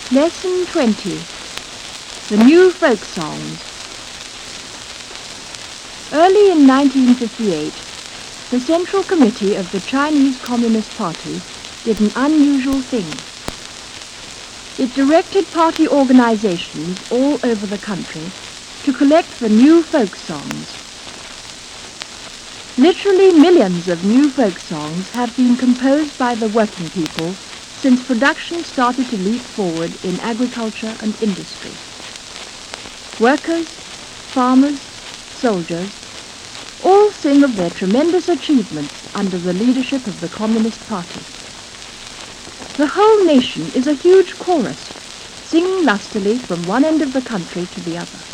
Lesson 20. The New Folk Songs. Early in 1958, the Central Committee of the Chinese Communist Party did an unusual thing. It directed party organizations all over the country to collect the new folk songs. Literally millions of new folk songs have been composed by the working people since production started to leap forward in agriculture and industry. Workers, farmers, soldiers, all sing of their tremendous achievements under the leadership of the Communist Party. The whole nation is a huge chorus, singing lustily from one end of the country to the other.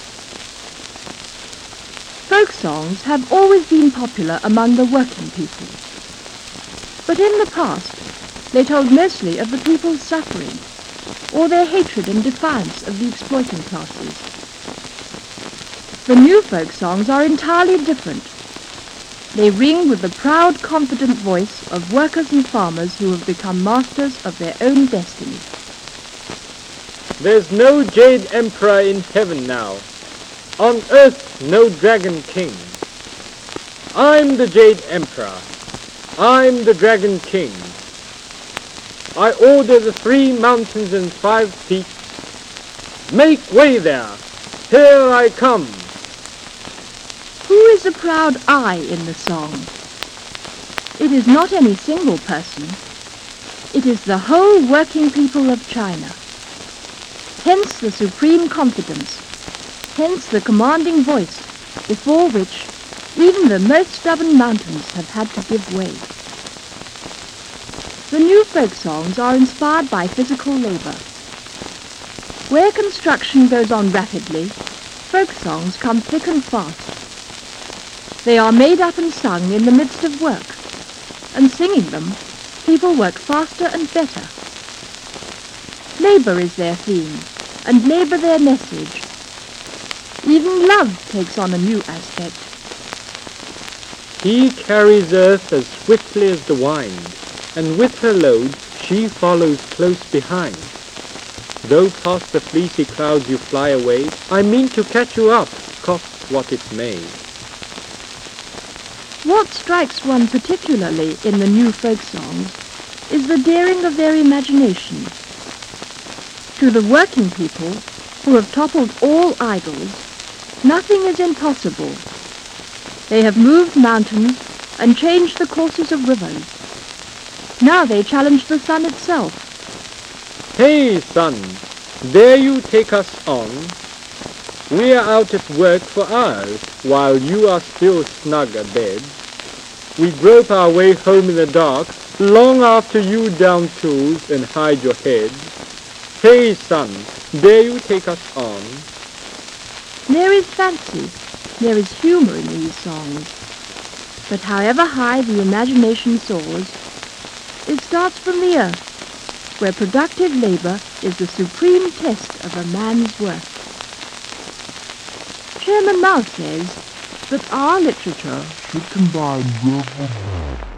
Folk songs have always been popular among the working people. But in the past, they told mostly of the people's suffering, or their hatred and defiance of the exploiting classes. The new folk songs are entirely different. They ring with the proud, confident voice of workers and farmers who have become masters of their own destiny. There's no Jade Emperor in heaven now. On earth, no Dragon King. I'm the Jade Emperor. I'm the Dragon King. I order the 3 mountains and 5 peaks. Make way there! Here I come! Who is the proud I in the song? It is not any single person. It is the whole working people of China. Hence the supreme confidence. Hence the commanding voice before which even the most stubborn mountains have had to give way. The new folk songs are inspired by physical labor. Where construction goes on rapidly, folk songs come thick and fast. They are made up and sung in the midst of work, and singing them, people work faster and better. Labor is their theme, and labor their message. Even love takes on a new aspect. He carries earth as swiftly as the wind, and with her load she follows close behind. Though past the fleecy clouds you fly away, I mean to catch you up, cost what it may. What strikes one particularly in the new folk songs is the daring of their imagination. To the working people, who have toppled all idols, nothing is impossible. They have moved mountains and changed the courses of rivers. Now they challenge the sun itself. Hey, sun, dare you take us on? We are out at work for hours, while you are still snug abed. We grope our way home in the dark, long after you down tools and hide your head. Hey, sun, dare you take us on? There is fancy, there is humor in these songs. But however high the imagination soars, it starts from the earth, where productive labor is the supreme test of a man's worth. Chairman Mao says that our literature should combine verbal